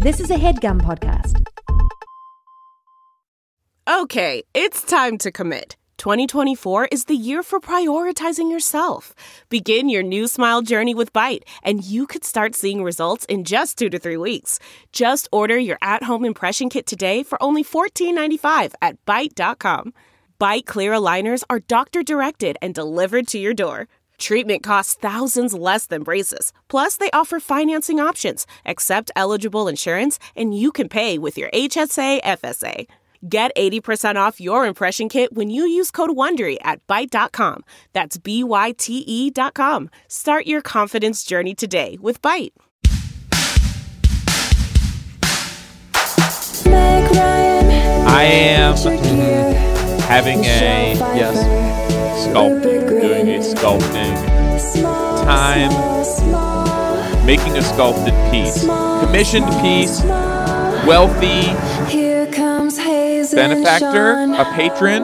This is a HeadGum podcast. Okay, it's time to commit. 2024 is the year for prioritizing yourself. Begin your new smile journey with Byte, and you could start seeing results in just 2 to 3 weeks. Just order your at-home impression kit today for only $14.95 at Byte.com. Byte Clear aligners are doctor-directed and delivered to your door. Treatment costs thousands less than braces. Plus, they offer financing options, accept eligible insurance, and you can pay with your HSA FSA. Get 80% off your impression kit when you use code WONDERY at Byte.com. That's BYTE.com. Start your confidence journey today with Byte. I am having a doing a sculpting time, making a sculpted piece, commissioned piece, wealthy benefactor, a patron,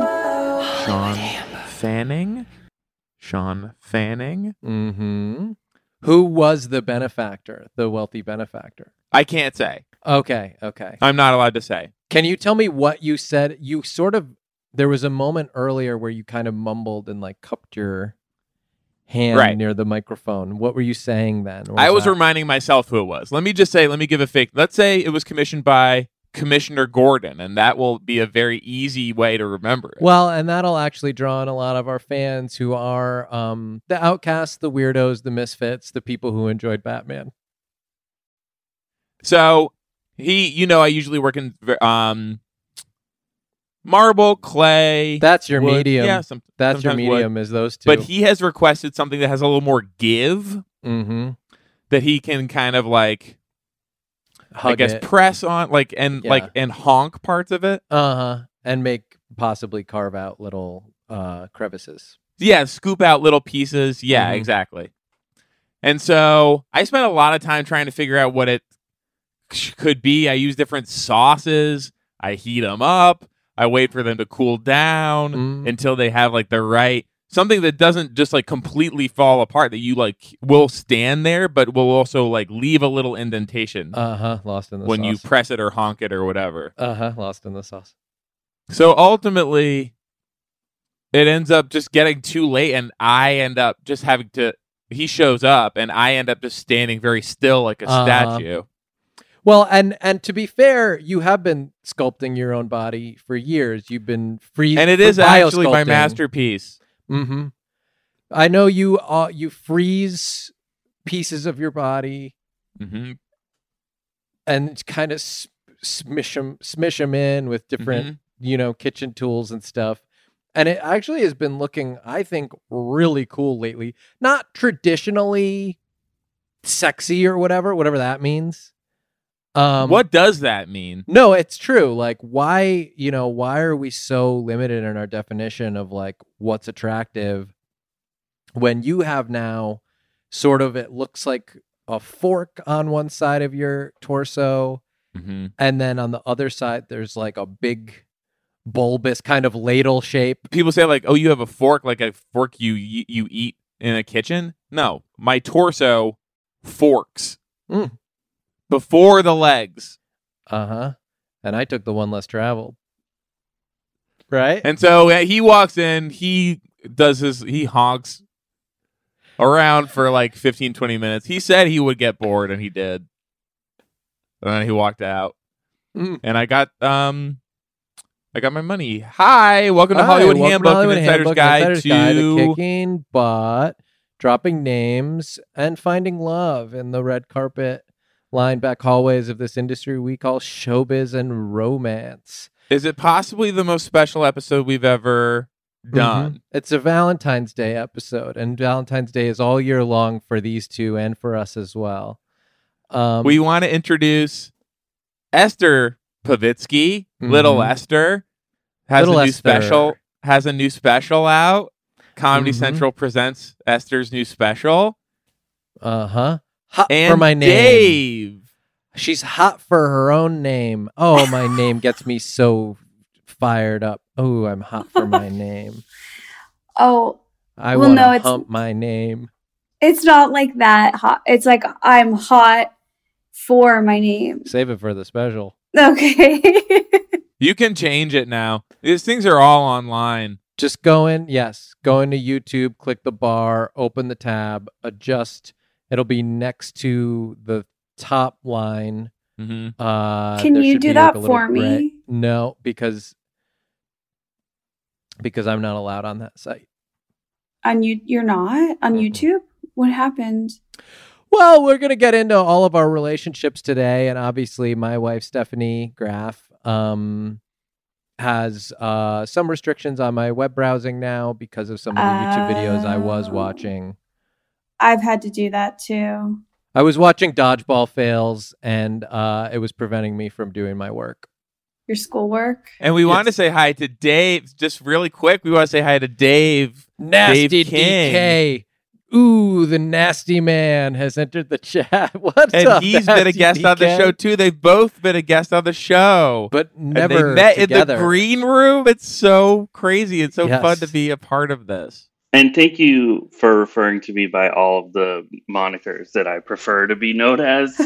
Sean Fanning. Mm-hmm. Who was the benefactor, the wealthy benefactor? I can't say. Okay. I'm not allowed to say. Can you tell me what you said? You sort of, there was a moment earlier where you kind of mumbled and like cupped your hand near the microphone. What were you saying then? I was reminding myself who it was. Let me give a fake. Let's say it was commissioned by Commissioner Gordon, and that will be a very easy way to remember it. Well, and that'll actually draw in a lot of our fans who are the outcasts, the weirdos, the misfits, the people who enjoyed Batman. So I usually work in marble, clay. That's your wood. medium. Yeah, that's your medium wood. Is those two. But he has requested something that has a little more give. Mm-hmm. That he can kind of like, hug I guess, it. press on, and honk parts of it. And possibly carve out little crevices. Yeah, scoop out little pieces. Yeah, Mm-hmm. exactly. And so I spent a lot of time trying to figure out what it could be. I use different sauces. I heat them up. I wait for them to cool down until they have like the right, something that doesn't just like completely fall apart, that you like will stand there, but will also like leave a little indentation. Lost in the sauce. When you press it or honk it or whatever. Lost in the sauce. So ultimately, it ends up just getting too late, and I end up just having to, he shows up, and I end up just standing very still like a statue. Well, and to be fair, you have been sculpting your own body for years. You've been freezing, and it is actually my masterpiece. Mm-hmm. I know you freeze pieces of your body, and kind of smish them in with different, kitchen tools and stuff. And it actually has been looking, I think, really cool lately. Not traditionally sexy or whatever that means. What does that mean? No, it's true. Like, why are we so limited in our definition of like what's attractive when you have now sort of, it looks like a fork on one side of your torso, and then on the other side there's like a big bulbous kind of ladle shape. People say like, oh, you have a fork, like a fork you eat in a kitchen? No, my torso forks. Before the legs. And I took the one less traveled. Right? And so he walks in, he honks around for like 15, 20 minutes. He said he would get bored, and he did. And then he walked out. And I got my money. Hi, welcome to Hollywood Handbook, an Insider's Guide to Kicking Butt, dropping names, and finding love in the red carpet lined back hallways of this industry we call showbiz and romance. Is it possibly the most special episode we've ever done? It's a Valentine's Day episode, and Valentine's Day is all year long for these two and for us as well. We want to introduce Esther Pavitsky. Little Esther has a new special out. Comedy Central presents Esther's new special. Hot and for my name. Dave. She's hot for her own name. Oh, my name gets me so fired up. Oh, I'm hot for my name. Oh, I want to hump my name. It's not like that hot. It's like I'm hot for my name. Save it for the special. Okay. You can change it now. These things are all online. Just go into YouTube, click the bar, open the tab, adjust. It'll be next to the top line. Mm-hmm. Can there you should do be, that like, a little for me? gray. No, because I'm not allowed on that site. You're not on YouTube? What happened? Well, we're going to get into all of our relationships today. And obviously, my wife, Stephanie Graff, has some restrictions on my web browsing now because of some of the YouTube videos I was watching. I've had to do that too. I was watching dodgeball fails, and it was preventing me from doing my work. Your schoolwork? And we want to say hi to Dave. Just really quick, we want to say hi to Dave. Nasty Dave King. DK. Ooh, the nasty man has entered the chat. What's And up, he's been a Nasty guest on the DK? show, too. They've both been a guest on the show. But And never they met together. in the green room. It's so crazy. It's so Yes. fun to be a part of this. And thank you for referring to me by all of the monikers that I prefer to be known as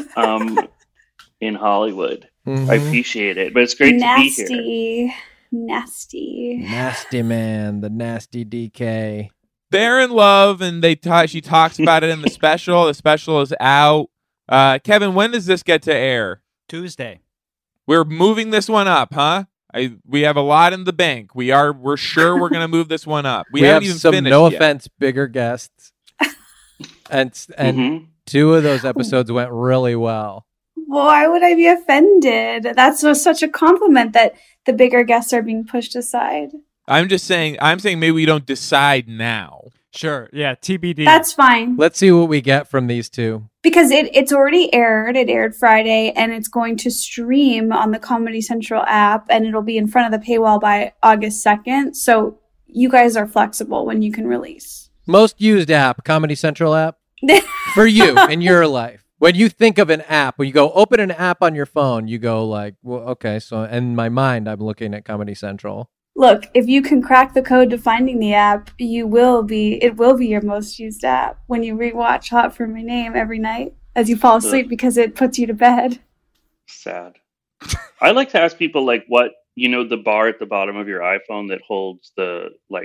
in Hollywood. Mhm. I appreciate it, but it's great to be here. Nasty. Nasty man, the nasty DK. They're in love, and she talks about it in the special. The special is out. Kevin, when does this get to air? Tuesday. We're moving this one up, huh? We have a lot in the bank. We're sure we're gonna move this one up. We haven't have even some, finished no yet. offense, bigger guests. and Mhm. two of those episodes went really well. Why would I be offended? That's such a compliment that the bigger guests are being pushed aside. I'm saying maybe we don't decide now. Sure. Yeah. TBD. That's fine. Let's see what we get from these two. Because it's already aired. It aired Friday, and it's going to stream on the Comedy Central app, and it'll be in front of the paywall by August 2nd. So you guys are flexible when you can release. Most used app, Comedy Central app, for you in your life. When you think of an app, when you go open an app on your phone, you go like, well, okay, so in my mind, I'm looking at Comedy Central. Look, if you can crack the code to finding the app, it will be your most used app when you rewatch Hot for My Name every night as you fall asleep because it puts you to bed. Sad. I like to ask people what the bar at the bottom of your iPhone that holds the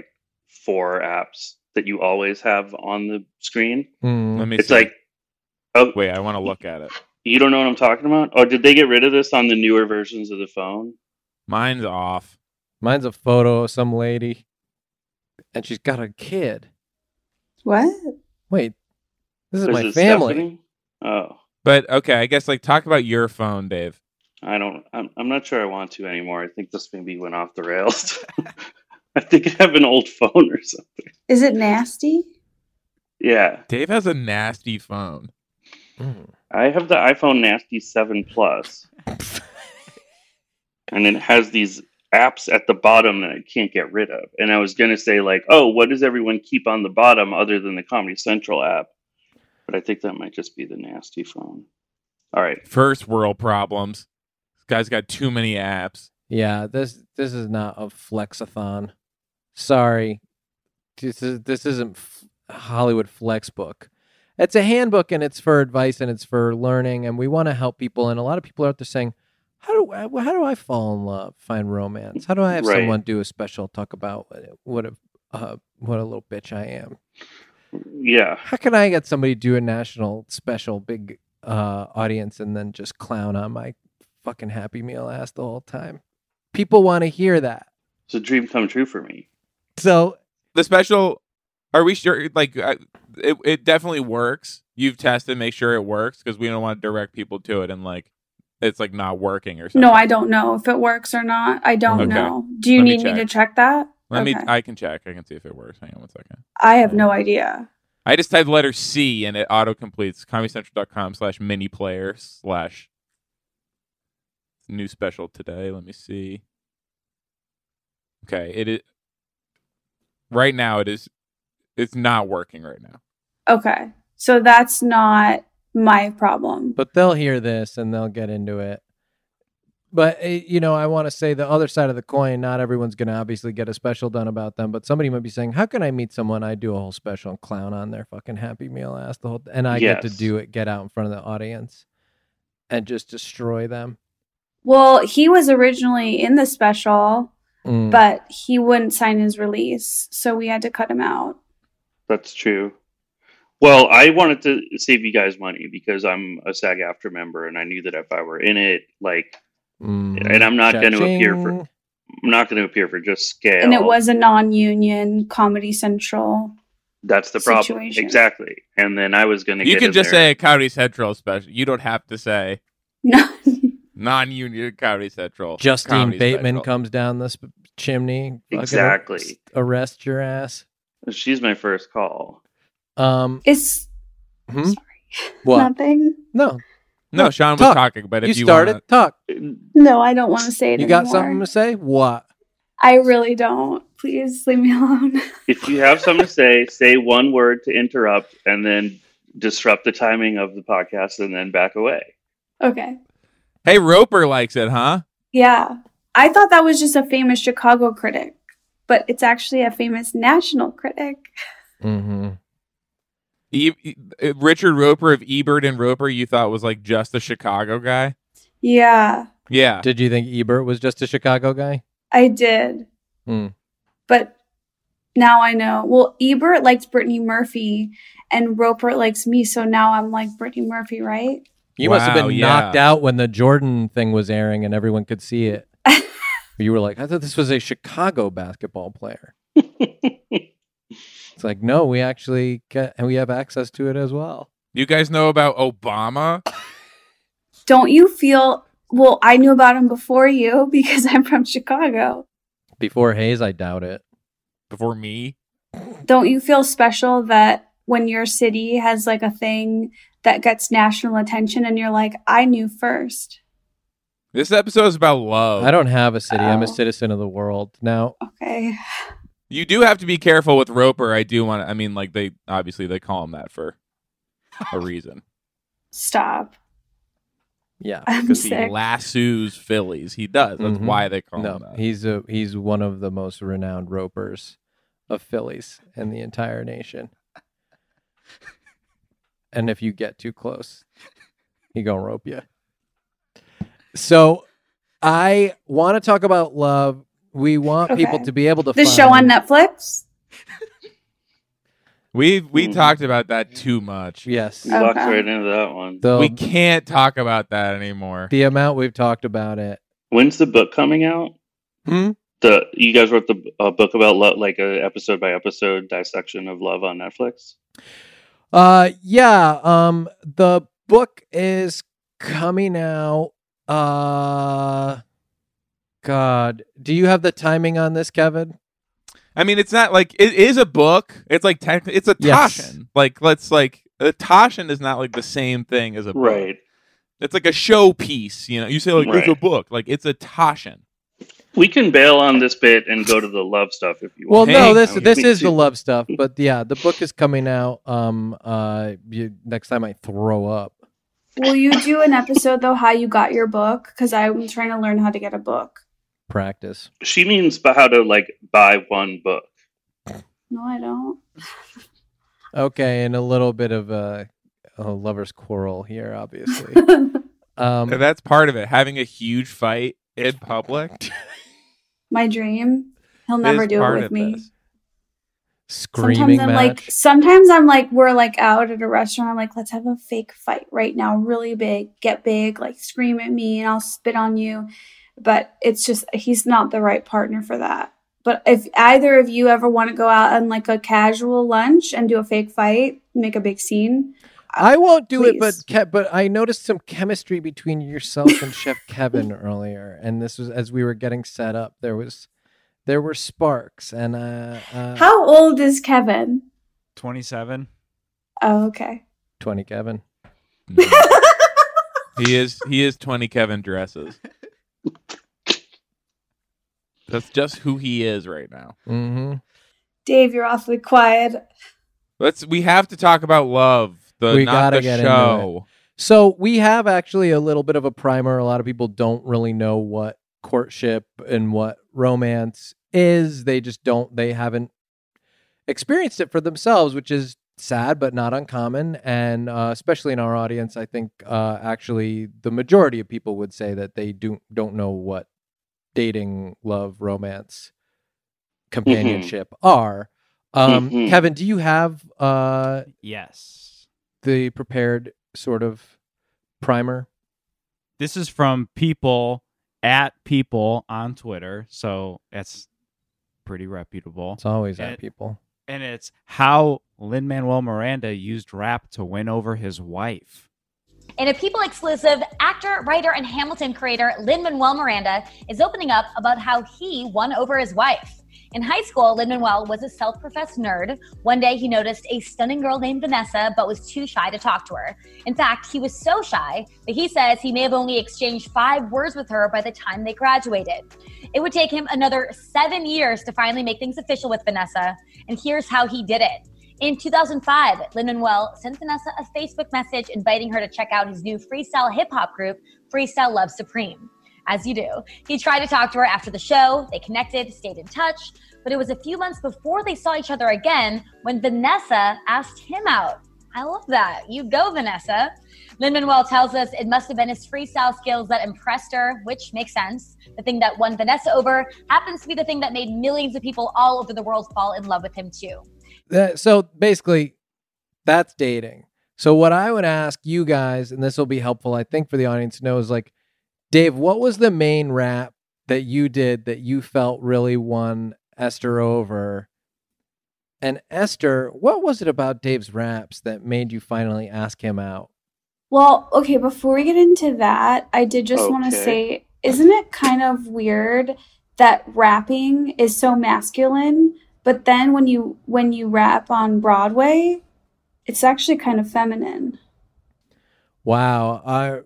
4 apps that you always have on the screen. Let me It's see. Wait, I want to look at it. You don't know what I'm talking about? Oh, did they get rid of this on the newer versions of the phone? Mine's off. Mine's a photo of some lady, and she's got a kid. What? Wait, this is Is my it family. Stephanie? Oh, But okay, I guess talk about your phone, Dave. I'm not sure I want to anymore. I think this maybe went off the rails. I think I have an old phone or something. Is it nasty? Yeah, Dave has a nasty phone. I have the iPhone Nasty 7 Plus, and it has these apps at the bottom that I can't get rid of. And I was gonna say what does everyone keep on the bottom other than the Comedy Central app? But I think that might just be the nasty phone. All right. First world problems. This guy's got too many apps. Yeah, this is not a flexathon. Sorry, this isn't Hollywood Flexbook. It's a handbook, and it's for advice, and it's for learning, and we want to help people. And a lot of people are out there saying, how do I fall in love, find romance? How do I have Right. someone do a special talk about what a little bitch I am? Yeah. How can I get somebody to do a national special, big audience, and then just clown on my fucking Happy Meal ass the whole time? People want to hear that. It's a dream come true for me. So The special, are we sure? It definitely works. You've tested, make sure it works, because we don't want to direct people to it and it's not working or something. No, I don't know if it works or not. I don't Okay. know. Do you Let me need me to check. check that? Let Okay. I can check. I can see if it works. Hang on 1 second. I have no idea. I just typed the letter C and it auto-completes comedycentral.com/mini-player/ new special today. Let me see. Okay, it is right now. It's not working right now. Okay. So that's not my problem. but they'll hear this and they'll get into it. But, I want to say the other side of the coin, not everyone's going to obviously get a special done about them, but somebody might be saying, how can I meet someone? I do a whole special and clown on their fucking Happy Meal ass and I get to Yes. do it, get out in front of the audience. and just destroy them? Well, he was originally in the special, Mm. but he wouldn't sign his release, so we had to cut him out. That's true. Well, I wanted to save you guys money because I'm a SAG-AFTRA member, and I knew that if I were in it, like, and I'm not going to appear for, Cha-ching. I'm not going to appear for just scale. And it was a non-union Comedy Central. That's the problem. situation. Exactly. And then I was going to You get can in just there. say a Comedy Central special. You don't have to say No. non-union Comedy Central. Justine Comedy Bateman special. comes down the chimney. fucking Exactly. Arrest your ass. She's my first call. It's Hmm? What? nothing. No, No, Sean was Talk. talking, but you if you started. wanna- Talk. No, I don't want to say it You got anymore. something to say? What? I really don't. Please leave me alone. If you have something to say one word to interrupt and then disrupt the timing of the podcast and then back away. Okay. Hey, Roper likes it, huh? Yeah. I thought that was just a famous Chicago critic, but it's actually a famous national critic. Mm-hmm. Richard Roper of Ebert and Roper, you thought was like just a Chicago guy? Yeah, Yeah. Did you think Ebert was just a Chicago guy? I did. Hmm. But now I know. Well, Ebert likes Brittany Murphy and Roper likes me, so now I'm like Brittany Murphy, right? You must have Wow, been yeah. knocked out when the Jordan thing was airing and everyone could see it. You were like, I thought this was a Chicago basketball player. It's like, no, we actually get, and we have access to it as well. You guys know about Obama? Don't you feel, well, I knew about him before you because I'm from Chicago. Before Hayes, I doubt it. Before me? Don't you feel special that when your city has like a thing that gets national attention and you're like, I knew first? This episode is about love. I don't have a city. I'm a Oh. citizen of the world. Now, Okay. You do have to be careful with Roper. I do want to, I mean, like, they call him that for a reason. Stop. yeah. I'm Because he sick. lassoes Phillies. He does. That's Mhm. why they call No, him that. he's one of the most renowned ropers of Phillies in the entire nation. And if you get too close, he gonna rope you. So, I want to talk about love. We want people Okay. to be able to The find show on Netflix? We Mhm. talked about that too much. Yes, You walked Okay. right into that one. We can't talk about that anymore. the amount we've talked about it. When's the book coming out? Hmm? You guys wrote the book about love, like a episode by episode dissection of love on Netflix. Yeah. The book is coming out. God, do you have the timing on this, Kevin? I mean, it's not like it is a book. It's like it's a Yes. Toshin. Like a Toshin is not like the same thing as a book. Right. It's like a showpiece. You know, you say like it's a Right. book. Like it's a Toshin. We can bail on this bit and go to the love stuff if you Well, want. no, Hey, this I mean, this me is the too. love stuff, but yeah, the book is coming out. Next time I throw up. Will you do an episode, though, how you got your book? Because I'm trying to learn how to get a book. Practice. She means how to like buy one book. No, I don't. Okay, and a little bit of a lover's quarrel here, obviously. And that's part of it. Having a huge fight in public. My dream. He'll never is do it part with of me. this. Screaming match. Sometimes I'm like, we're like out at a restaurant. I'm like, let's have a fake fight right now, really big, get big, like scream at me and I'll spit on you. But it's just, he's not the right partner for that. But if either of you ever want to go out on like a casual lunch and do a fake fight, make a big scene, I won't do it, please. but I noticed some chemistry between yourself and Chef Kevin earlier, and this was as we were getting set up. There were sparks, and how old is Kevin? 27. Oh, okay. 20 Kevin. He is 20 Kevin dresses. That's just who he is right now. Mm-hmm. Dave, you're awfully quiet. We have to talk about love. We not gotta the get into show. So we have actually a little bit of a primer. A lot of people don't really know what courtship and what romance is. They just don't. They haven't experienced it for themselves, which is sad, but not uncommon. And especially in our audience, I think actually the majority of people would say that they don't know what dating, love, romance, companionship are. Kevin, do you have Yes. the prepared sort of primer? This is from people on Twitter, so it's pretty reputable. It's always And- at people. And it's how Lin-Manuel Miranda used rap to win over his wife. In a People exclusive, actor, writer, and Hamilton creator Lin-Manuel Miranda is opening up about how he won over his wife. In high school, Lin-Manuel was a self-professed nerd. One day, he noticed a stunning girl named Vanessa, but was too shy to talk to her. In fact, he was so shy that he says he may have only exchanged 5 words with her by the time they graduated. It would take him another 7 years to finally make things official with Vanessa, and here's how he did it. In 2005, Lin-Manuel sent Vanessa a Facebook message inviting her to check out his new freestyle hip-hop group, Freestyle Love Supreme. As you do. He tried to talk to her after the show. They connected, stayed in touch, but it was a few months before they saw each other again when Vanessa asked him out. I love that. You go, Vanessa. Lin-Manuel tells us it must have been his freestyle skills that impressed her, which makes sense. The thing that won Vanessa over happens to be the thing that made millions of people all over the world fall in love with him too. So basically, that's dating. So what I would ask you guys, and this will be helpful, I think, for the audience to know, is like, Dave, what was the main rap that you did that you felt really won Esther over? And Esther, what was it about Dave's raps that made you finally ask him out? Well, okay, before we get into that, I did just want to Okay. say, isn't it kind of weird that rapping is so masculine, but then when you rap on Broadway, it's actually kind of feminine? Wow.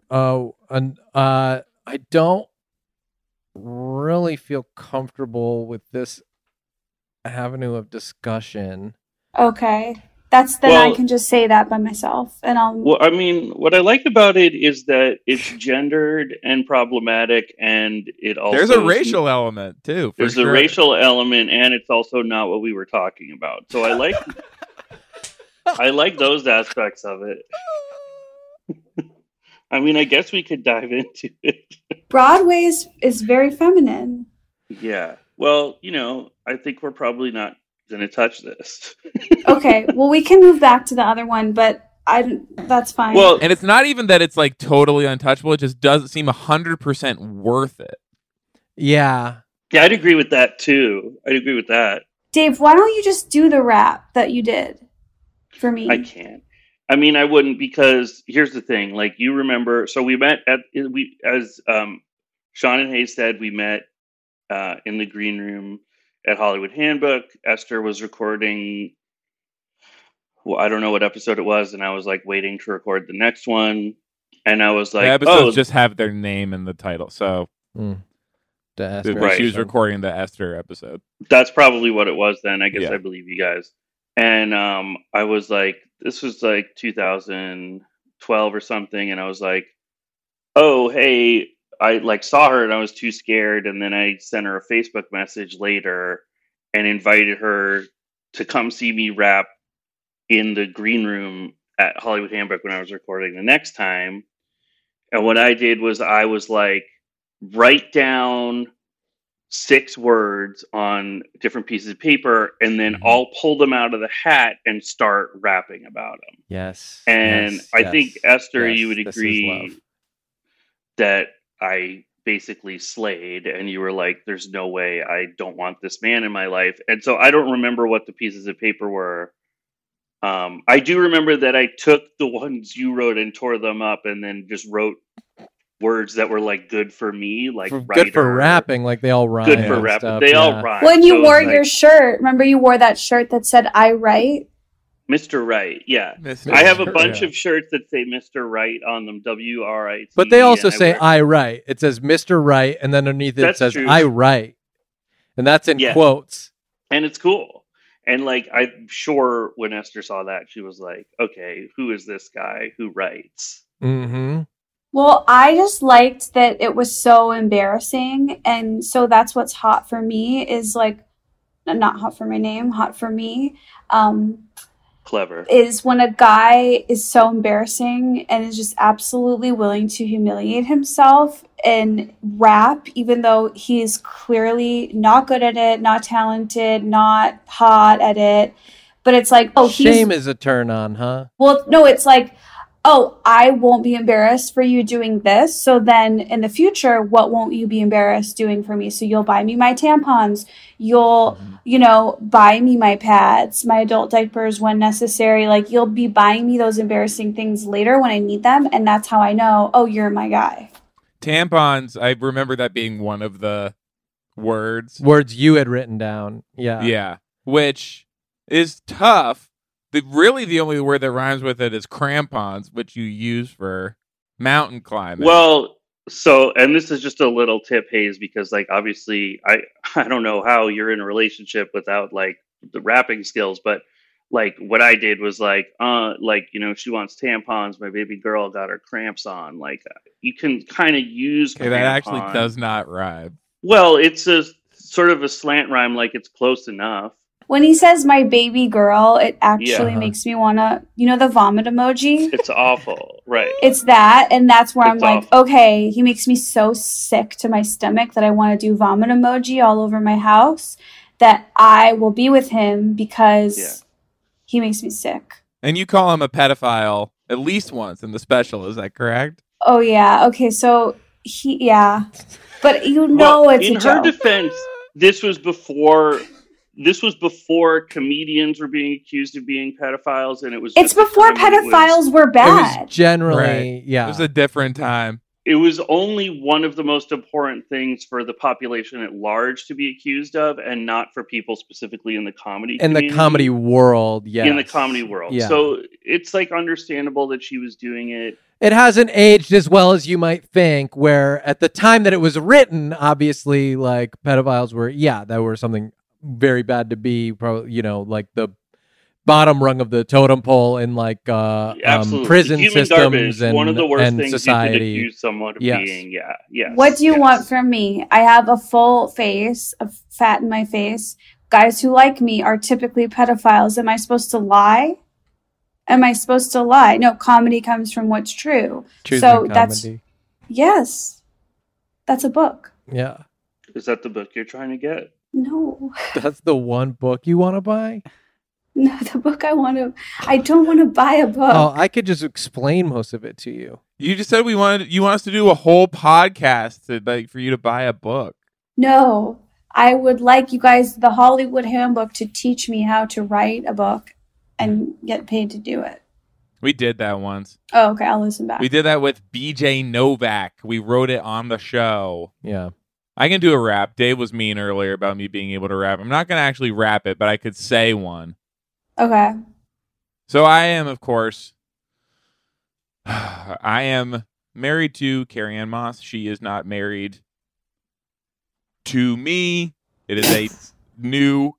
I don't really feel comfortable with this avenue of discussion. Okay. I Well- can just say that by myself and I'll Well, I mean, what I like about it is that it's gendered and problematic, and it also There's a racial element too. For There's sure. a racial element, and it's also not what we were talking about. So I like I like those aspects of it. I mean, I guess we could dive into it. Broadway is very feminine. Yeah. Well, I think we're probably not going to touch this. Okay, well we can move back to the other one, but that's fine. Well, And it's not even that it's like totally untouchable. It just doesn't seem 100% worth it. Yeah. yeah, I'd agree with that too. I'd agree with that. Dave, why don't you just do the rap that you did for me? I can't. I mean, I wouldn't, because here's the thing. Like, you remember, so we met as Sean and Hayes said, we met in the green room at Hollywood Handbook. Esther was recording, well, I don't know what episode it was, and I was like waiting to record the next one. And I was like, the episodes just have their name in the title. So The Esther Right. she was episode. recording the Esther episode. that's probably what it was then. I guess Yeah. I believe you guys. And I was like, this was like 2012 or something, and I was like, oh, hey, I like saw her and I was too scared, and then I sent her a Facebook message later and invited her to come see me rap in the green room at Hollywood Handbook when I was recording the next time. And what I did was I was like, write down 6 words on different pieces of paper, and then I'll pull them out of the hat and start rapping about them. Yes. And yes, I yes, think, Esther, yes, you would this is agree love. that I basically slayed, and you were like, there's no way, I don't want this man in my life. And so I don't remember what the pieces of paper were. I do remember that I took the ones you wrote and tore them up, and then just wrote words that were like good for me, like Good for writer. rapping, like they all rhyme. Good for and rapping. stuff, They all yeah. rhyme. when you So wore it's like, your shirt, remember you wore that shirt that said I write? Mr. Right, yeah. Mr. I have a Sure, bunch yeah. of shirts that say Mr. Right on them, WRIT. But they also and say wear- I write. It says Mr. Write, and then underneath it That's says true. I write. And that's in Yeah. quotes. and it's cool. And like, I'm sure when Esther saw that, she was like, okay, who is this guy who writes? Mm-hmm. Well, I just liked that it was so embarrassing. And so that's what's hot for me is like, not hot for my name, hot for me. Clever. is when a guy is so embarrassing and is just absolutely willing to humiliate himself and rap, even though he's clearly not good at it, not talented, not hot at it. But it's like, oh, Shame is a turn on, huh? Well, no, it's like, oh, I won't be embarrassed for you doing this. So then in the future, what won't you be embarrassed doing for me? So you'll buy me my tampons. You'll, buy me my pads, my adult diapers when necessary. Like, you'll be buying me those embarrassing things later when I need them. And that's how I know, oh, you're my guy. Tampons, I remember that being one of the words. Words you had written down. Yeah. Yeah. Which is tough. The only word that rhymes with it is crampons, which you use for mountain climbing. Well, so, and this is just a little tip, Hayes, because like obviously I don't know how you're in a relationship without like the rapping skills, but like what I did was like she wants tampons, my baby girl got her cramps on. Like you can kind of use that actually does not rhyme. Well, it's a sort of a slant rhyme, like it's close enough. When he says my baby girl, it actually makes me want to, the vomit emoji? It's awful, right? It's that, and that's where I'm like, okay, he makes me so sick to my stomach that I want to do vomit emoji all over my house, that I will be with him because he makes me sick. And you call him a pedophile at least once in the special, is that correct? Oh, yeah. Okay, so But it's a joke. In her defense, this was before comedians were being accused of being pedophiles, and it's before pedophiles were bad. It was generally, It was a different time. It was only one of the most important things for the population at large to be accused of, and not for people specifically in the comedy community. The comedy world, yes. In the comedy world. Yeah. So it's like understandable that she was doing it. It hasn't aged as well as you might think, where at the time that it was written, obviously, like, pedophiles were, that were something very bad to be, probably, like the bottom rung of the totem pole in like prison human systems garbage, and one of the worst and things society. You could accuse someone of being. Yes. What do you want from me? I have a full face of fat in my face. Guys who like me are typically pedophiles. Am I supposed to lie? No, comedy comes from what's true. So that's yes, that's a book. Yeah. Is that the book you're trying to get? No. That's the one book you want to buy? No, the book I don't want to buy a book. Oh, I could just explain most of it to you. You just said you want us to do a whole podcast for you to buy a book. No, I would like you guys, the Hollywood Handbook, to teach me how to write a book and get paid to do it. We did that once. Oh, okay, I'll listen back. We did that with BJ Novak. We wrote it on the show. Yeah. I can do a rap. Dave was mean earlier about me being able to rap. I'm not going to actually rap it, but I could say one. Okay. So I am, of course, I am married to Carrie Ann Moss. She is not married to me. It is a new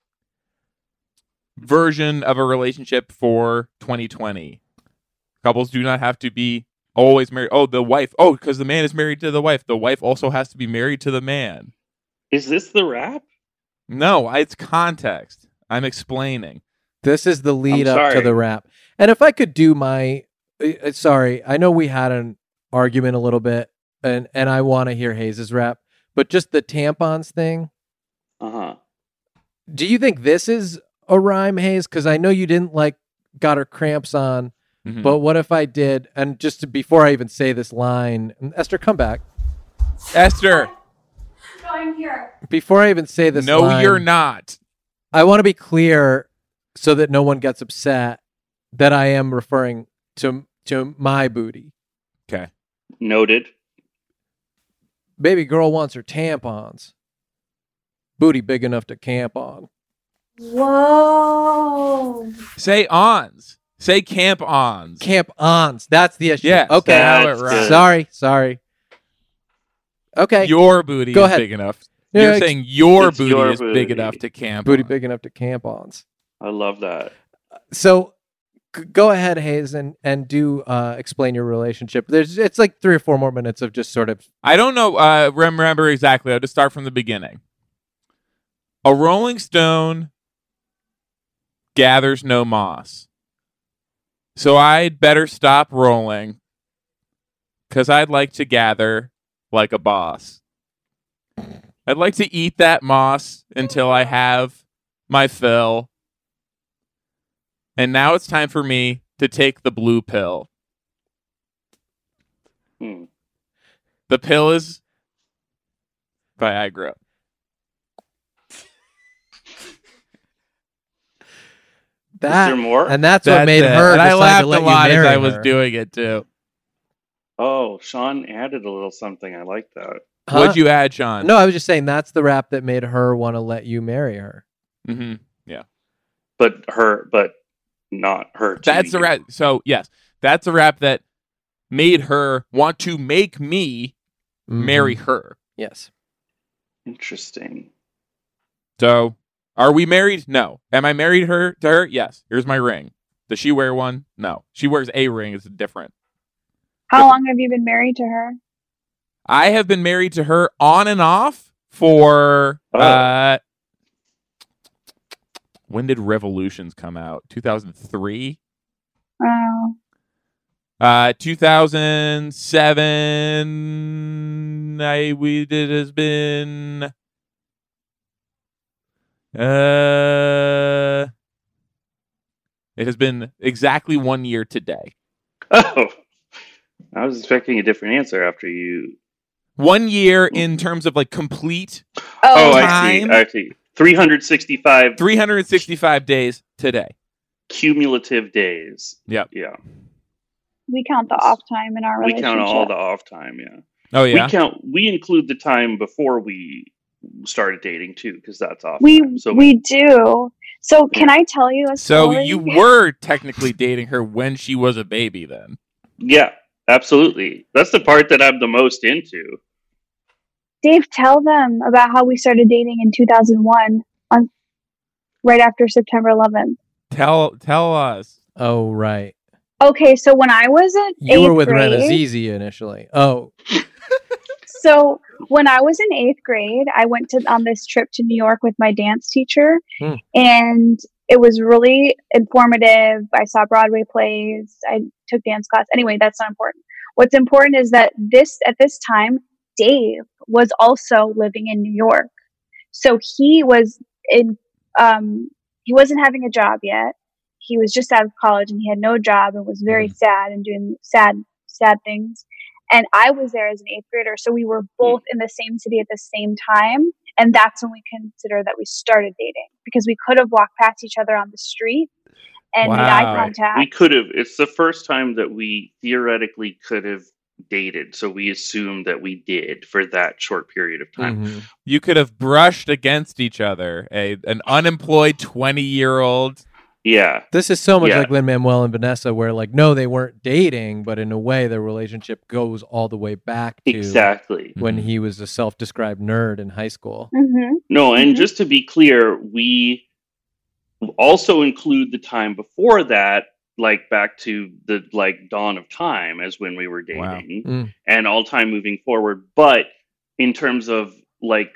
version of a relationship for 2020. Couples do not have to be always married. Oh, the wife. Oh, because the man is married to the wife. The wife also has to be married to the man. Is this the rap? No, it's context. I'm explaining. This is the lead up to the rap. And if I could do my... sorry, I know we had an argument a little bit, and I want to hear Hayes' rap, but just the tampons thing. Uh-huh. Do you think this is a rhyme, Hayes? Because I know you didn't got her cramps on. Mm-hmm. But what if I did, and before I even say this line, Esther, come back. Esther. No, I'm here. Before I even say this line. No, you're not. I want to be clear so that no one gets upset that I am referring to my booty. Okay. Noted. Baby girl wants her tampons. Booty big enough to camp on. Whoa. Say ons. Say camp ons. Camp ons. That's the issue. Yeah. Okay. Right. Sorry. Okay. Your booty Go is ahead. big enough. You're saying your booty is big booty. enough to camp Booty on. big enough to camp ons. I love that. So go ahead, Hayes, and do explain your relationship. It's like 3 or 4 more minutes of just sort of... I don't know. Remember exactly. I'll just start from the beginning. A Rolling Stone gathers no moss. So I'd better stop rolling, because I'd like to gather like a boss. I'd like to eat that moss until I have my fill. And now it's time for me to take the blue pill. The pill is Viagra. That, there more? And that's what made it. her And I decide laughed to let a lot you as marry I was her. doing it too. Oh, Sean added a little something. I like that. Huh? What'd you add, Sean? No, I was just saying that's the rap that made her want to let you marry her. Mm-hmm. Yeah. But not her. That's the rap. So, yes, that's the rap that made her want to make me marry her. Yes. Interesting. So, are we married? No. Am I married to her? Yes. Here's my ring. Does she wear one? No. She wears a ring. It's different. How long have you been married to her? I have been married to her on and off for when did Revolutions come out? 2003? Oh. 2007 it has been it has been exactly 1 year today. Oh, I was expecting a different answer after you. 1 year in terms of like complete Oh, time. I see. 365 days today. Cumulative days. Yep. Yeah. We count the off time in our We relationship. count all the off time, yeah. Oh yeah. We include the time before we started dating too, because that's off We time. So we do. So can I tell you a So story? you were technically dating her when she was a baby then. yeah, absolutely. That's the part that I'm the most into. Dave, tell them about how we started dating in 2001, right after September 11th. Tell us. Oh, right. Okay, so when I was in You were with grade, Renazizi initially. Oh. So when I was in 8th grade, I went on this trip to New York with my dance teacher, and it was really informative. I saw Broadway plays. I took dance class. Anyway, that's not important. What's important is that at this time, Dave was also living in New York. So he was he wasn't having a job yet. He was just out of college and he had no job and was very sad and doing sad things. And I was there as an 8th grader. So we were both in the same city at the same time. And that's when we consider that we started dating, because we could have walked past each other on the street and made eye contact. We could have. It's the first time that we theoretically could have dated. So we assumed that we did for that short period of time. Mm-hmm. You could have brushed against each other. An unemployed 20-year-old. Yeah. This is so much like Lin-Manuel and Vanessa, where like, no, they weren't dating, but in a way their relationship goes all the way back to exactly when he was a self-described nerd in high school. No, and just to be clear, we also include the time before that, like back to the like dawn of time as when we were dating and all time moving forward. But in terms of like,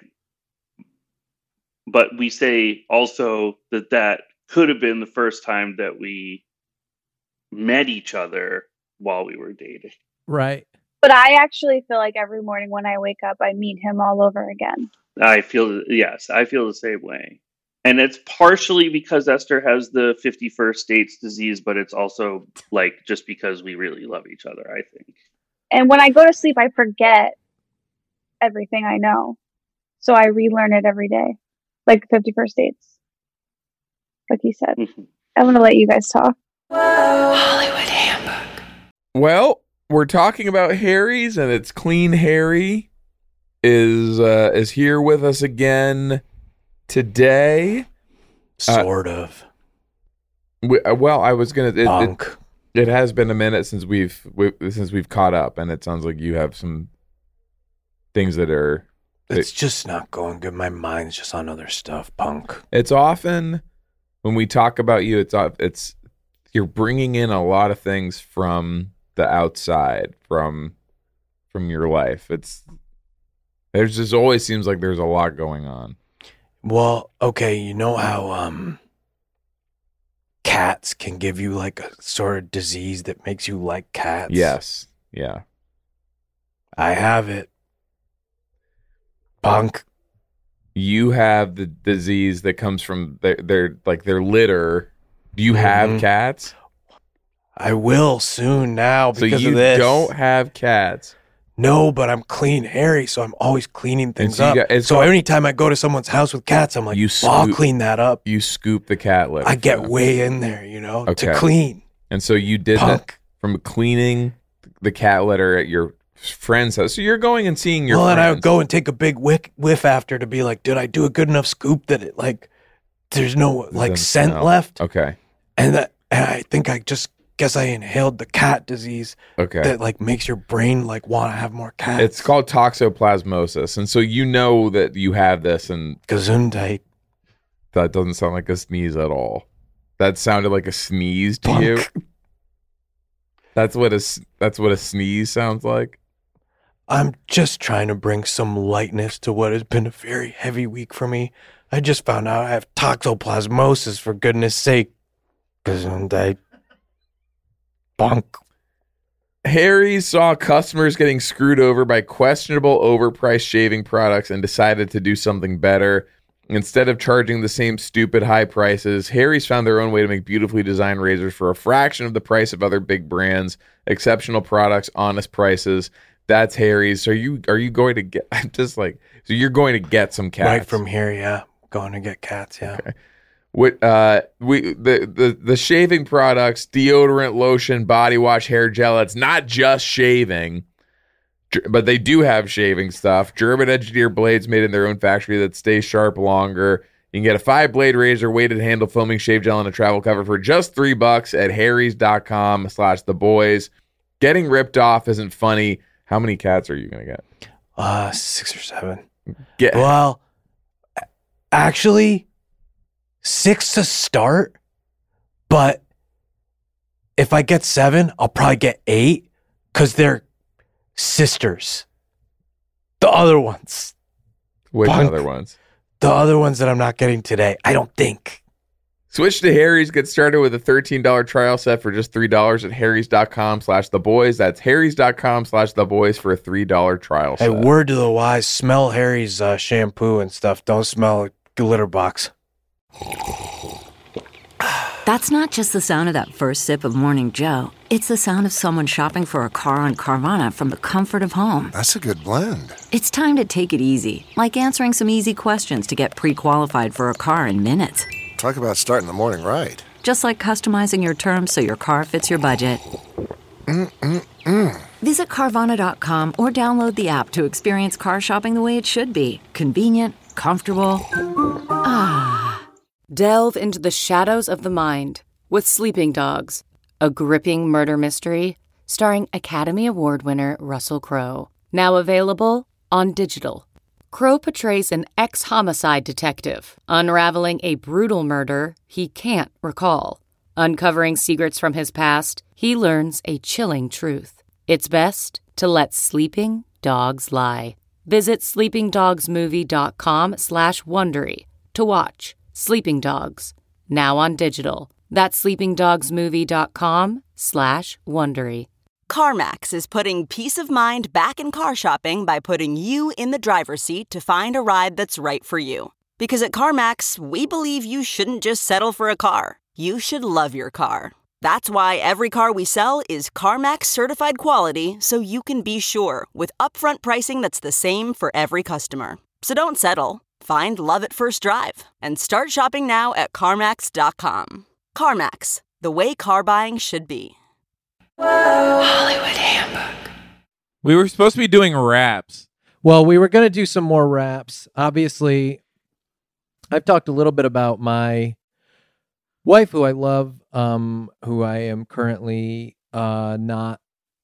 but we say also that could have been the first time that we met each other while we were dating. Right. But I actually feel like every morning when I wake up, I meet him all over again. I feel the same way. And it's partially because Esther has the 51st dates disease, but it's also like just because we really love each other, I think. And when I go to sleep, I forget everything I know. So I relearn it every day, like 51st dates. Like he said. I'm going to let you guys talk. Hollywood Handbook. Well, we're talking about Harry's, and it's Clean Harry is here with us again today. Sort of. Well, I was gonna. Bunk. It has been a minute since we've caught up, and it sounds like you have some things that are. It's just not going good. My mind's just on other stuff, punk. It's often when we talk about you, it's you're bringing in a lot of things from the outside, from your life. There's just always seems like there's a lot going on. Well, okay, you know how cats can give you like a sort of disease that makes you like cats. Yes. Yeah. I have it. Punk. You have the disease that comes from their litter. Do you have cats? I will soon now because so you of this. Don't have cats. No, but I'm clean, Harry, so I'm always cleaning things so up. So anytime I go to someone's house with cats, I'm like, I'll clean that up. You scoop the cat litter. I get way in there, to clean. And so you did that from cleaning the cat litter at your friend's house. So you're going and seeing your friends. And I would go and take a big whiff after to be like, did I do a good enough scoop that it there's no scent left? Okay. And I think I just guess I inhaled the cat disease that makes your brain want to have more cats. It's called toxoplasmosis. And so you know that you have this, and Gesundheit. That doesn't sound like a sneeze at all. That sounded like a sneeze to you. That's what a sneeze sounds like. I'm just trying to bring some lightness to what has been a very heavy week for me. I just found out I have toxoplasmosis, for goodness sake. Gesundheit. Bonk. Harry saw customers getting screwed over by questionable overpriced shaving products and decided to do something better. Instead of charging the same stupid high prices, Harry's found their own way to make beautifully designed razors for a fraction of the price of other big brands. Exceptional products, honest prices. That's Harry's. So are you going to get? I'm just so you're going to get some cats right from here? Yeah, going to get cats. Yeah. Okay. The shaving products, deodorant, lotion, body wash, hair gel. It's not just shaving. But they do have shaving stuff. German engineered blades made in their own factory that stay sharp longer. You can get a 5-blade razor, weighted handle, foaming shave gel, and a travel cover for just $3 at harrys.com/theboys. Getting ripped off isn't funny. How many cats are you going to get? 6 or 7. Well, actually, 6 to start. But if I get 7, I'll probably get 8 because they're sisters. The other ones. Which other ones? The other ones that I'm not getting today. I don't think. Switch to Harry's. Get started with a $13 trial set for just $3 at harrys.com/theboys. That's harrys.com/theboys for a $3 trial set. Hey, word to the wise, smell Harry's shampoo and stuff. Don't smell a litter box. That's not just the sound of that first sip of Morning Joe. It's the sound of someone shopping for a car on Carvana from the comfort of home. That's a good blend. It's time to take it easy, like answering some easy questions to get pre-qualified for a car in minutes. Talk about starting the morning right. Just like customizing your terms so your car fits your budget. Visit Carvana.com or download the app to experience car shopping the way it should be. Convenient, comfortable. Delve into the shadows of the mind with Sleeping Dogs, a gripping murder mystery starring Academy Award winner Russell Crowe. Now available on digital. Crowe portrays an ex-homicide detective unraveling a brutal murder he can't recall. Uncovering secrets from his past, he learns a chilling truth. It's best to let sleeping dogs lie. Visit sleepingdogsmovie.com/Wondery to watch Sleeping Dogs, now on digital. That's sleepingdogsmovie.com/Wondery. CarMax is putting peace of mind back in car shopping by putting you in the driver's seat to find a ride that's right for you. Because at CarMax, we believe you shouldn't just settle for a car. You should love your car. That's why every car we sell is CarMax certified quality, so you can be sure with upfront pricing that's the same for every customer. So don't settle. Find love at first drive and start shopping now at CarMax.com. CarMax, the way car buying should be. Hollywood Handbook. We were supposed to be doing raps. Well, we were going to do some more raps. Obviously, I've talked a little bit about my wife, who I love, who I am currently not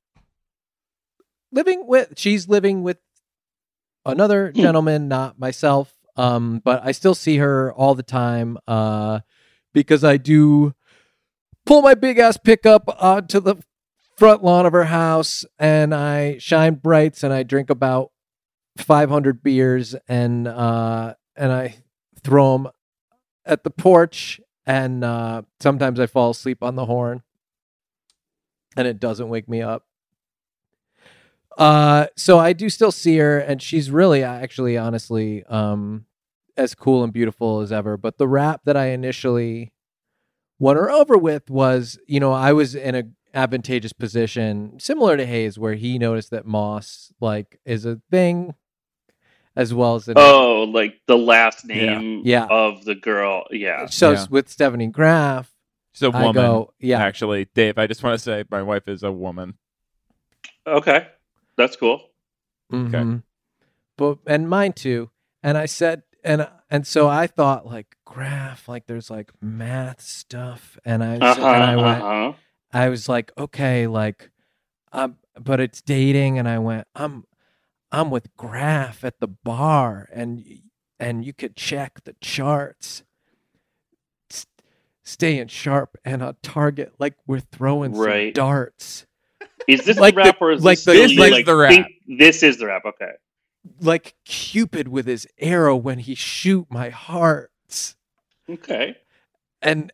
living with. She's living with another gentleman, not myself. But I still see her all the time because I do pull my big ass pickup to the front lawn of her house, and I shine brights, and I drink about 500 beers, and I throw them at the porch, And sometimes I fall asleep on the horn and it doesn't wake me up. So I do still see her, and she's really actually honestly as cool and beautiful as ever. But the rap that I initially won her over with was, I was in a advantageous position similar to Hayes, where he noticed that Moss is a thing, as well as like the last name Yeah. of the girl. Yeah. So with Stephanie Graff, She's a woman. yeah. Actually, Dave, I just want to say my wife is a woman. Okay. That's cool. Mm-hmm. But and mine too. And I said, and so I thought Graff, there's math stuff, and I was like, okay, but it's dating, and I went, I'm with Graff at the bar, and you could check the charts, staying sharp and on target, we're throwing some darts. Is this the rap, or is this the rap? This is the rap. Okay. Like Cupid with his arrow when he shoot my hearts. Okay. And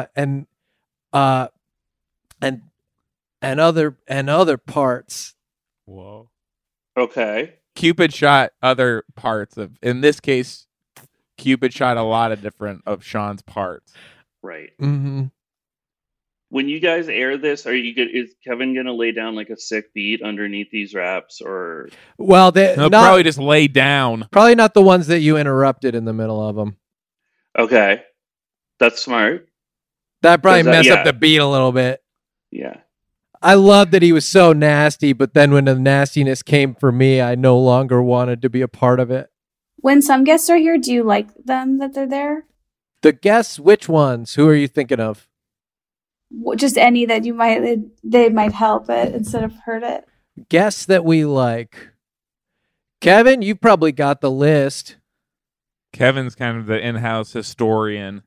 other parts. Whoa. Okay. Cupid shot other parts of. In this case, Cupid shot a lot of different of Sean's parts. Right. Mm-hmm. When you guys air this, is Kevin gonna lay down a sick beat underneath these raps, or? Well, they'll probably just lay down. Probably not the ones that you interrupted in the middle of them. Okay, that's smart. That probably messed up the beat a little bit. Yeah. I love that he was so nasty, but then when the nastiness came for me, I no longer wanted to be a part of it. When some guests are here, do you like them that they're there? The guests, which ones? Who are you thinking of? Just any that they might help it instead of hurt it. Guests that we like. Kevin, you probably got the list. Kevin's kind of the in-house historian.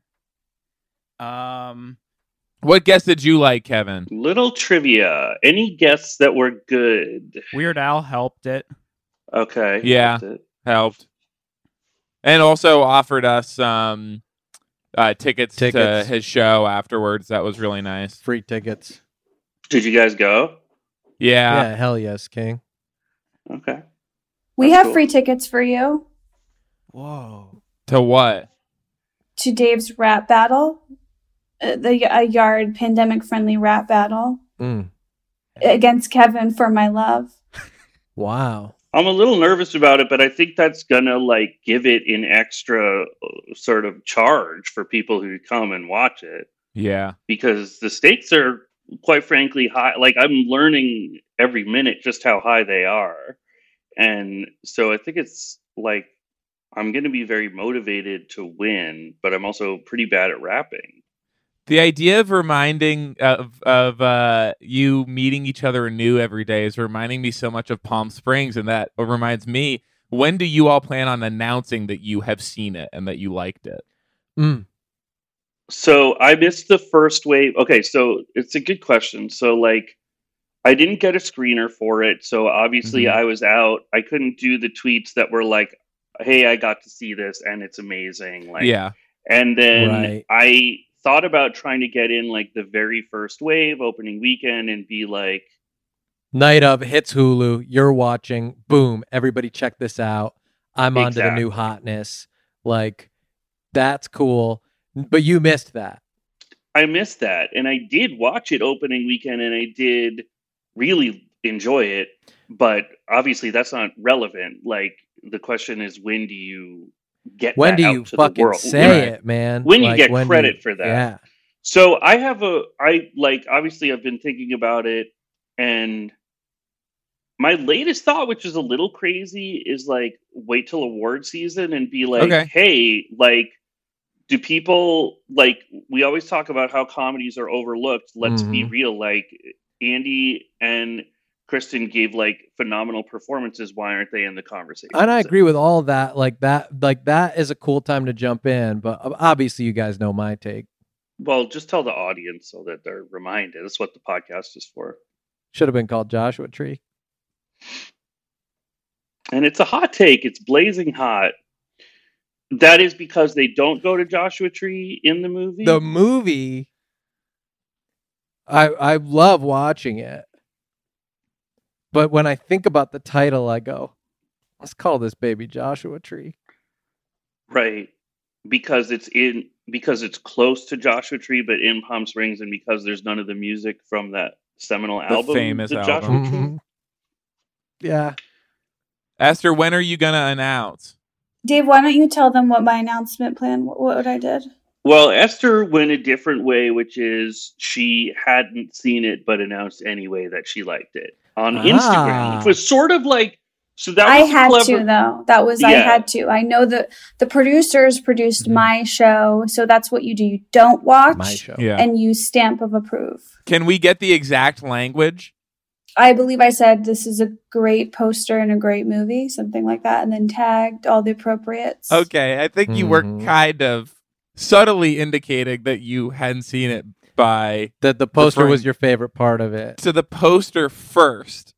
What guests did you like, Kevin? Little trivia. Any guests that were good? Weird Al helped it. Okay. Yeah, helped. And also offered us tickets to his show afterwards. That was really nice. Free tickets. Did you guys go? Yeah. Yeah, hell yes, King. Okay. We have free tickets for you. Whoa. To what? To Dave's rap battle. A yard pandemic-friendly rap battle. Against Kevin for my love. Wow. I'm a little nervous about it, but I think that's gonna give it an extra sort of charge for people who come and watch it. Yeah. Because the stakes are quite frankly high. I'm learning every minute just how high they are. And so I think it's I'm gonna be very motivated to win, but I'm also pretty bad at rapping. The idea of reminding of you meeting each other anew every day is reminding me so much of Palm Springs, and that reminds me, when do you all plan on announcing that you have seen it and that you liked it? So I missed the first wave. Okay, so it's a good question. So I didn't get a screener for it, so obviously I was out. I couldn't do the tweets that were hey, I got to see this and it's amazing. Yeah. And then I thought about trying to get in the very first wave opening weekend and be night of hits Hulu, you're watching, boom, everybody check this out. I'm onto the new hotness. That's cool. But you missed that. I missed that. And I did watch it opening weekend and I did really enjoy it. But obviously that's not relevant. The question is, when do you get when that do out you to fucking the world? say it, man? When you get credit for that. Yeah. So obviously I've been thinking about it, and my latest thought, which is a little crazy, is wait till award season and be hey, do people we always talk about how comedies are overlooked. Let's be real. Andy and Kristen gave phenomenal performances. Why aren't they in the conversation? And I agree with all that. That is a cool time to jump in. But obviously, you guys know my take. Well, just tell the audience so that they're reminded. That's what the podcast is for. Should have been called Joshua Tree. And it's a hot take. It's blazing hot. That is because they don't go to Joshua Tree in the movie? The movie, I love watching it. But when I think about the title, I go, let's call this baby Joshua Tree. Right. Because it's close to Joshua Tree, but in Palm Springs, and because there's none of the music from that seminal album. Famous The album. Joshua Tree. Mm-hmm. Yeah. Esther, when are you going to announce? Dave, why don't you tell them what my announcement plan, what I did? Well, Esther went a different way, which is she hadn't seen it, but announced anyway that she liked it on Instagram, which was sort of like, so that was I had clever. to, though. I had to. I know that the producers produced my show, so that's what you do. You don't watch, My show. Yeah. and you stamp of approve. Can we get the exact language? I believe I said this is a great poster and a great movie, something like that, and then tagged all the appropriates. Okay, I think you were kind of subtly indicating that you hadn't seen it by... That the poster referring was your favorite part of it. to the poster first.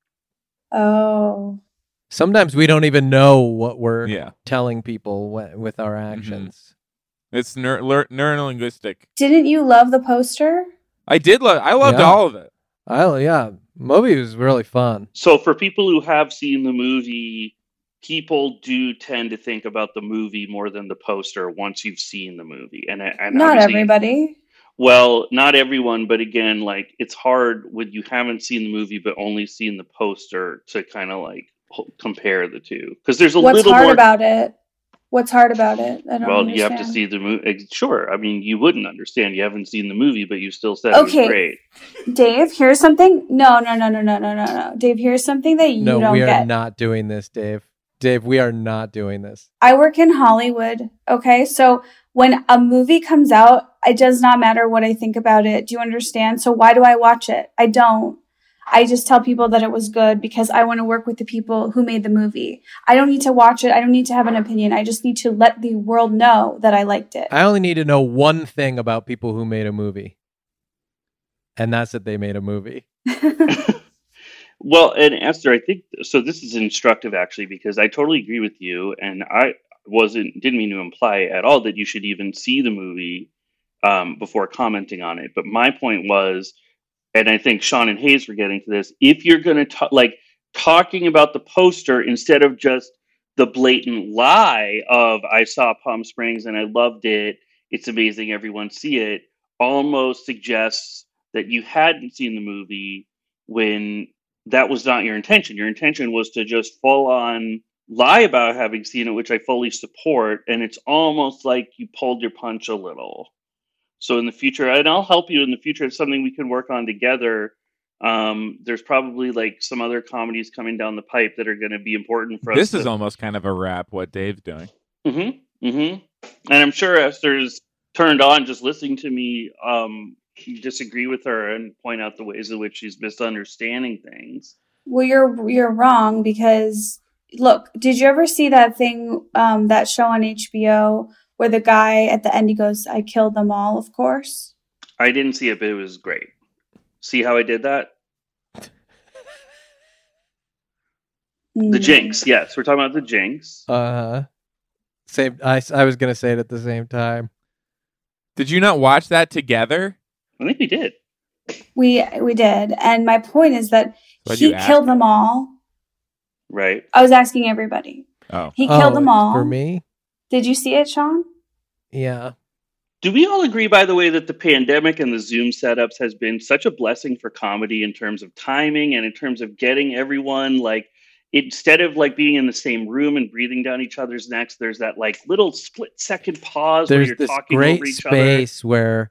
Oh. Sometimes we don't even know what we're Yeah. telling people with our actions. It's neurolinguistic. Didn't you love the poster? I loved Yeah. all of it. Movie was really fun. So for people who have seen the movie, people do tend to think about the movie more than the poster once you've seen the movie. And Not obviously- everybody. Well, not everyone, but again, like it's hard when you haven't seen the movie but only seen the poster to kind of like compare the two, because there's a What's little hard more. about it? What's hard about it? I don't Well, understand. you have to see the movie. Sure, I mean, you wouldn't understand. You haven't seen the movie, but you still said it was Okay. great. Dave, here's something. No. Dave, here's something that you No, don't we are get. not doing this, Dave. Dave, we are not doing this. I work in Hollywood. Okay. So when a movie comes out, it does not matter what I think about it. Do you understand? So why do I watch it? I don't. I just tell people that it was good because I want to work with the people who made the movie. I don't need to watch it. I don't need to have an opinion. I just need to let the world know that I liked it. I only need to know one thing about people who made a movie. And that's that they made a movie. Well, and Esther, I think so. This is instructive actually, because I totally agree with you, and I didn't mean to imply at all that you should even see the movie before commenting on it. But my point was, and I think Sean and Hayes were getting to this, if you're going to talking about the poster instead of just the blatant lie of I saw Palm Springs and I loved it, it's amazing, everyone see it, almost suggests that you hadn't seen the movie when that was not your intention. Your intention was to just full on lie about having seen it, which I fully support. And it's almost like you pulled your punch a little. So in the future, and I'll help you in the future, it's something we can work on together. There's probably like some other comedies coming down the pipe that are going to be important for us. This is almost kind of a wrap, what Dave's doing. And I'm sure Esther's turned on just listening to me disagree with her and point out the ways in which she's misunderstanding things. Well, you're wrong because look, did you ever see that thing, that show on HBO where the guy at the end, he goes, I killed them all, of course? I didn't see it, but it was great. See how I did that? The Jinx. Yes, we're talking about the Jinx. Same. I was gonna say it at the same time. Did you not watch that together? I think we did. We did. And my point is that Why'd he you ask killed them all. Right. I was asking everybody. Oh. He killed them all. For me? Did you see it, Sean? Yeah. Do we all agree, by the way, that the pandemic and the Zoom setups has been such a blessing for comedy in terms of timing and in terms of getting everyone, like, instead of like being in the same room and breathing down each other's necks, there's that like little split second pause where There's you're this talking great over each space where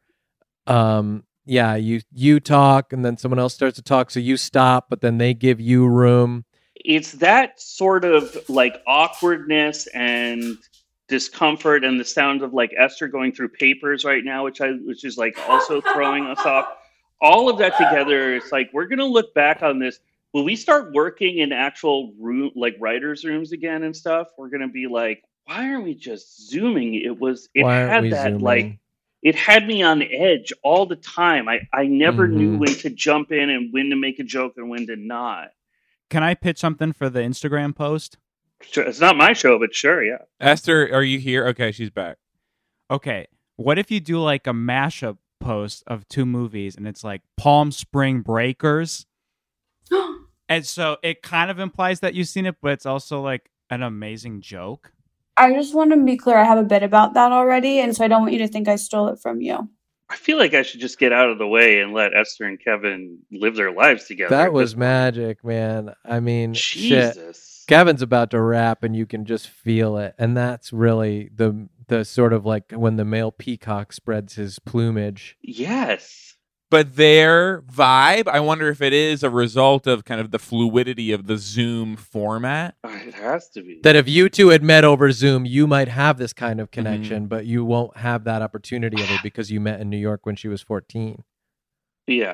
you talk and then someone else starts to talk, so you stop, but then they give you room. It's that sort of like awkwardness and discomfort and the sound of like Esther going through papers right now, which is like also throwing us off. All of that together, it's like we're gonna look back on this. Will we start working in actual room, like writers' rooms again and stuff? We're gonna be like, why aren't we just Zooming? It Why aren't had we that Zooming? like it had me on edge all the time. I never knew when to jump in and when to make a joke and when to not. Can I pitch something for the Instagram post? Sure, it's not my show, but sure, yeah. Esther, are you here? Okay, she's back. Okay, what if you do like a mashup post of two movies and it's like Palm Spring Breakers? And so it kind of implies that you've seen it, but it's also like an amazing joke. I just want to be clear. I have a bit about that already, and so I don't want you to think I stole it from you. I feel like I should just get out of the way and let Esther and Kevin live their lives together. That was magic, man. I mean, Jesus. shit. Kevin's about to rap and you can just feel it. And that's really the sort of like when the male peacock spreads his plumage. Yes. But their vibe, I wonder if it is a result of kind of the fluidity of the Zoom format. It has to be. That if you two had met over Zoom, you might have this kind of connection, but you won't have that opportunity of it because you met in New York when she was 14. Yeah.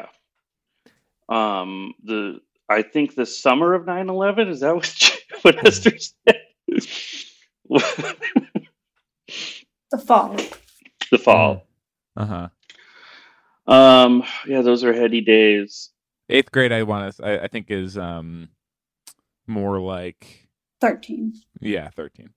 I think the summer of 9/11, is that what Esther said? The fall. The fall. Uh-huh. Yeah, those are heady days. 8th grade, I think is more like 13. Yeah, 13.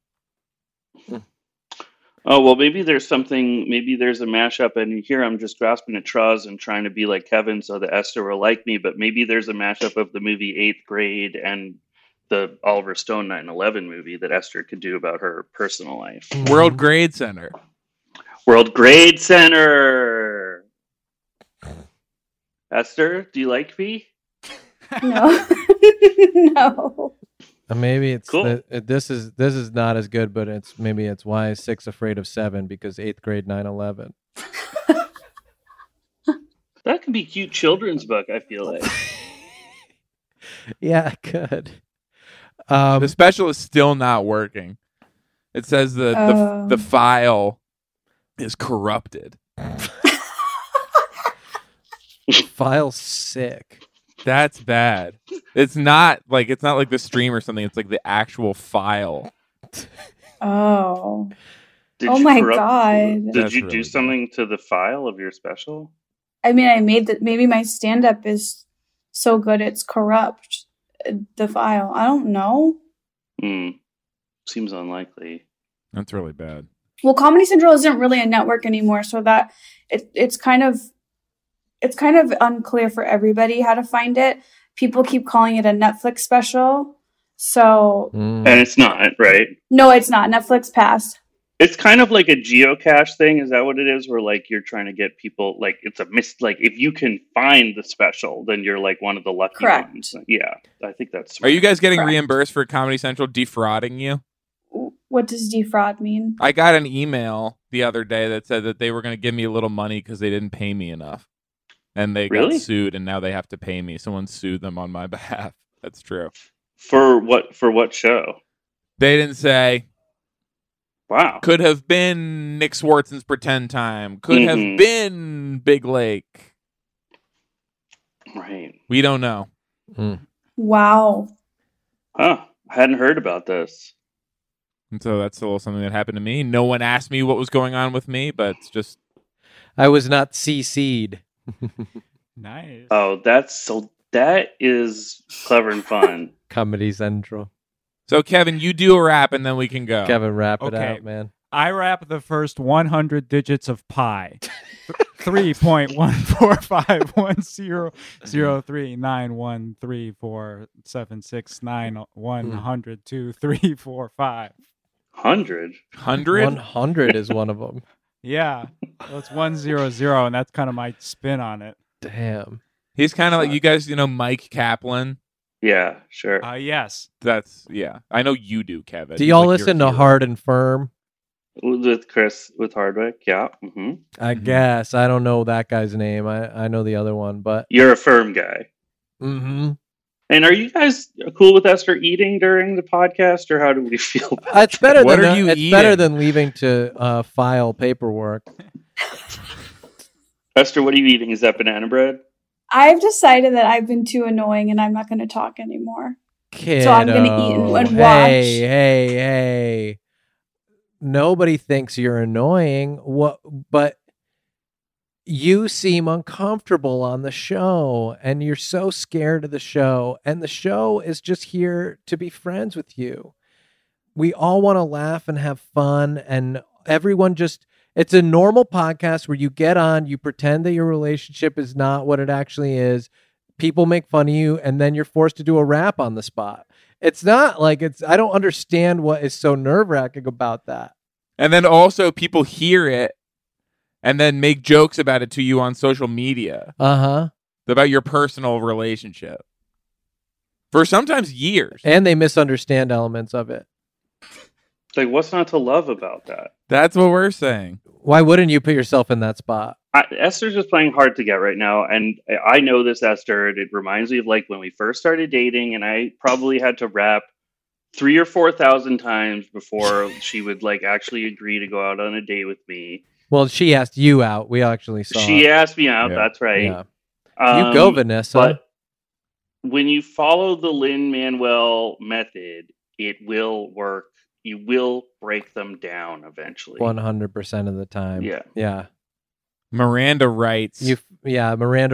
Oh, well, maybe there's a mashup, and here I'm just grasping at straws and trying to be like Kevin so that Esther will like me, but maybe there's a mashup of the movie 8th Grade and the Oliver Stone 9/11 movie that Esther could do about her personal life. World Grade Center. World Grade Center. Esther, do you like me? No. No. Maybe it's cool. This is not as good, but it's why is 6 afraid of 7 because 8th grade 9/11. That could be a cute children's book, I feel like. Yeah, it could. The special is still not working. It says the file is corrupted. File's sick. That's bad. It's not like the stream or something. It's like the actual file. Oh. My God. Did you do something to the file of your special? I mean, I made that. Maybe my stand-up is so good it's corrupt the file. I don't know. Seems unlikely. That's really bad. Well, Comedy Central isn't really a network anymore, so that it's kind of unclear for everybody how to find it. People keep calling it a Netflix special. So And it's not, right? No, it's not. Netflix passed. It's kind of like a geocache thing. Is that what it is? Where like you're trying to get people, like it's like if you can find the special, then you're like one of the lucky ones. Yeah, I think that's smart. Are you guys getting reimbursed for Comedy Central defrauding you? What does defraud mean? I got an email the other day that said that they were going to give me a little money because they didn't pay me enough. And they got sued, and now they have to pay me. Someone sued them on my behalf. That's true. For what show? They didn't say. Wow. Could have been Nick Swartzen's Pretend Time. Could have been Big Lake. Right. We don't know. Wow. Huh. I hadn't heard about this. And so that's a little something that happened to me. No one asked me what was going on with me, but it's just... I was not CC'd. Nice. Oh, that is clever and fun. Comedy Central. So, Kevin, you do a rap and then we can go. Kevin, wrap it out, man. I rap the first 100 digits of pi. 3.145100391347691002345. 100? 100 is one of them. Yeah, that's 100, and that's kind of my spin on it. Damn. He's kind of like, you guys, Mike Kaplan? Yeah, sure. Yes. I know you do, Kevin. Do y'all listen to Hard and Firm? With Chris, with Hardwick, yeah. I guess. I don't know that guy's name. I know the other one, but... You're a Firm guy. Mm-hmm. And are you guys cool with Esther eating during the podcast, or how do we feel? It's better better than leaving to file paperwork. Esther, what are you eating? Is that banana bread? I've decided that I've been too annoying and I'm not going to talk anymore. Kiddo. So I'm going to eat and watch. Hey. Nobody thinks you're annoying. But you seem uncomfortable on the show and you're so scared of the show, and the show is just here to be friends with you. we all want to laugh and have fun, and everyone just, it's a normal podcast where you get on, you pretend that your relationship is not what it actually is. People make fun of you, and then you're forced to do a rap on the spot. It's not like I don't understand what is so nerve-wracking about that. And then also people hear it and then make jokes about it to you on social media. About your personal relationship. For sometimes years. And they misunderstand elements of it. Like, what's not to love about that? That's what we're saying. Why wouldn't you put yourself in that spot? Esther's just playing hard to get right now, and I know this, Esther, and it reminds me of like when we first started dating, and I probably had to rap 3,000 or 4,000 times before she would like actually agree to go out on a date with me. Well, she asked you out. We actually saw She it. asked me out, that's right. Yeah. You go, Vanessa. But when you follow the Lin-Manuel method, it will work. You will break them down eventually. 100% of the time. Yeah. Miranda writes. Miranda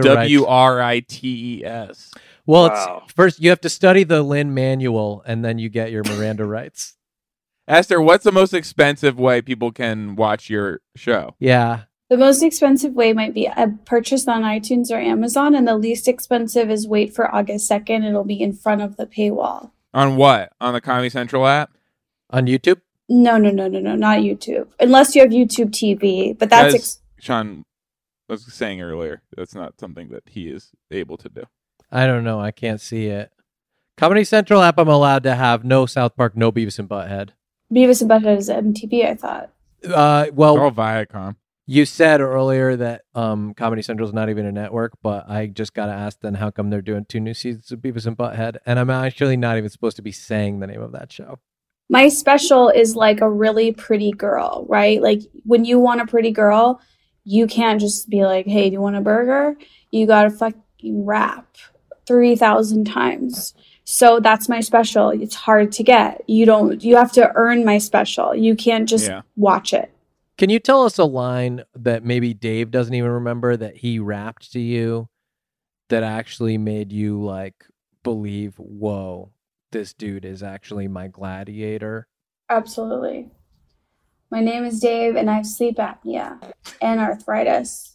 WRITES. Well, it's first you have to study the Lin-Manual, and then you get your Miranda rights. Esther, what's the most expensive way people can watch your show? Yeah. The most expensive way might be purchased on iTunes or Amazon, and the least expensive is wait for August 2nd. It'll be in front of the paywall. On what? On the Comedy Central app? On YouTube? No, not YouTube. Unless you have YouTube TV, but that's... Sean was saying earlier, that's not something that he is able to do. I don't know. I can't see it. Comedy Central app, I'm allowed to have no South Park, no Beavis and Butthead. Beavis and Butthead is MTV, I thought. Well, it's all Viacom. You said earlier that Comedy Central is not even a network, but I just got to ask then how come they're doing 2 new seasons of Beavis and Butthead? And I'm actually not even supposed to be saying the name of that show. My special is like a really pretty girl, right? Like when you want a pretty girl, you can't just be like, hey, do you want a burger? You got to fucking rap 3,000 times. So that's my special. It's hard to get. You have to earn my special. You can't just watch it. Can you tell us a line that maybe Dave doesn't even remember that he rapped to you that actually made you like believe, whoa, this dude is actually my gladiator? Absolutely. My name is Dave, and I have sleep apnea and arthritis.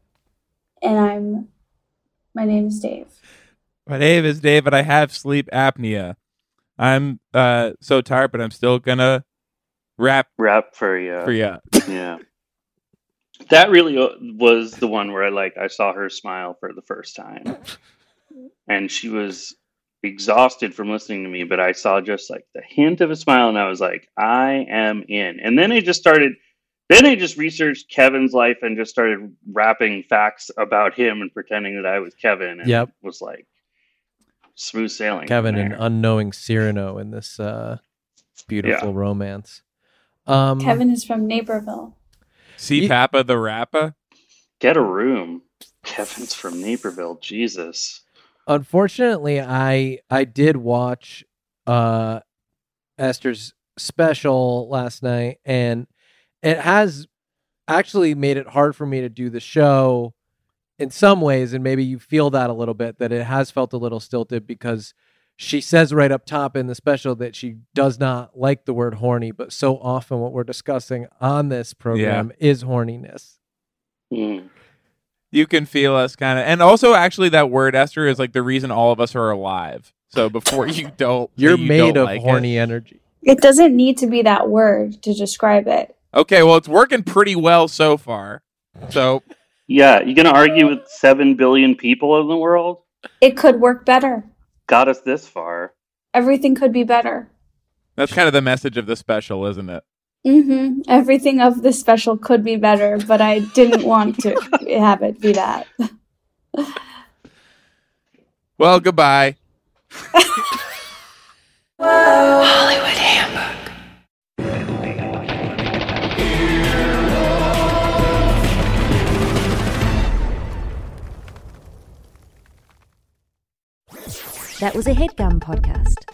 And my name is Dave. My name is Dave, and I have sleep apnea. I'm so tired, but I'm still gonna rap for you. Yeah. That really was the one where I saw her smile for the first time, and she was exhausted from listening to me, but I saw just like the hint of a smile, and I was like, I am in. And then I just researched Kevin's life and just started rapping facts about him and pretending that I was Kevin, and it was like smooth sailing. Kevin, an unknowing Cyrano in this beautiful romance. Kevin is from Naperville. See Papa the Rappa? Get a room. Kevin's from Naperville. Jesus. Unfortunately, I did watch Esther's special last night, and it has actually made it hard for me to do the show in some ways, and maybe you feel that a little bit, that it has felt a little stilted because she says right up top in the special that she does not like the word horny, but so often what we're discussing on this program is horniness. You can feel us kind of, and also actually that word, Esther, is like the reason all of us are alive. So before you don't, you're you made don't of like horny energy. It doesn't need to be that word to describe it. Okay, well, it's working pretty well so far. So yeah, you gonna argue with 7 billion people in the world? It could work better. Got us this far. Everything could be better. That's kind of the message of the special, isn't it? Everything of the special could be better, but I didn't want to have it be that. Well, goodbye. Hollywood Handbook. That was a HeadGum podcast.